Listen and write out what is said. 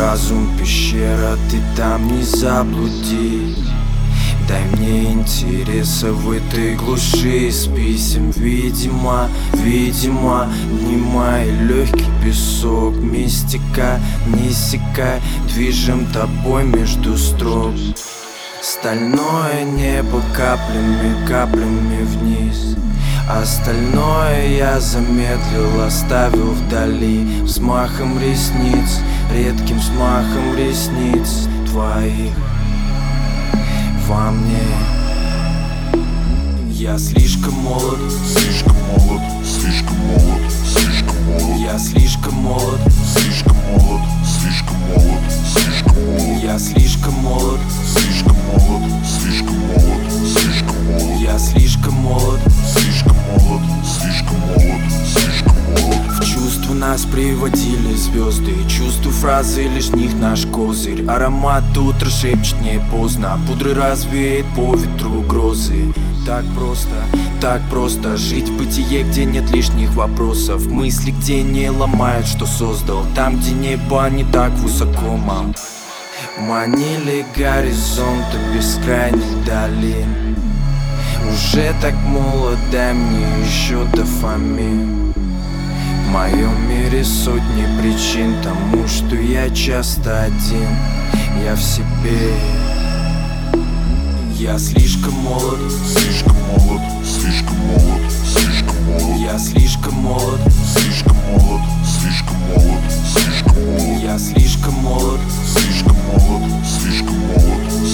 разум пещера, ты там не заблуди. Дай мне интереса в этой глуши. С писем, видимо, дни мои легкий песок. Мистика, не секай, движем тобой между строк. Стальное небо каплями вниз. Остальное я замедлил, оставил вдали. Взмахом ресниц, редким взмахом ресниц твоих во мне. Я слишком молод, слишком молод, слишком молод, слишком молод. я слишком молод, Слишком молод, слишком молод, слишком молод. я слишком молод, Слишком молод, слишком молод, слишком молод. я слишком молод. Слишком молод, слишком молод, слишком молод. В чувство нас приводили звезды, чувствую фразы лишних наш козырь. Аромат утра шепчет не поздно, пудры развеет по ветру грозы. Так просто жить в бытие, где нет лишних вопросов. Мысли, где не ломают, что создал. Там, где небо не так высоко, мам. Манили горизонты бескрайних долин. Уже так молод, дай мне еще дофамин. В моем мире сотни причин тому, что я часто один. Я в себе. Я слишком молод, Слишком молод, слишком молод, слишком молод. я слишком молод, Слишком молод, слишком молод, слишком молод. я слишком молод, Слишком молод, слишком молод,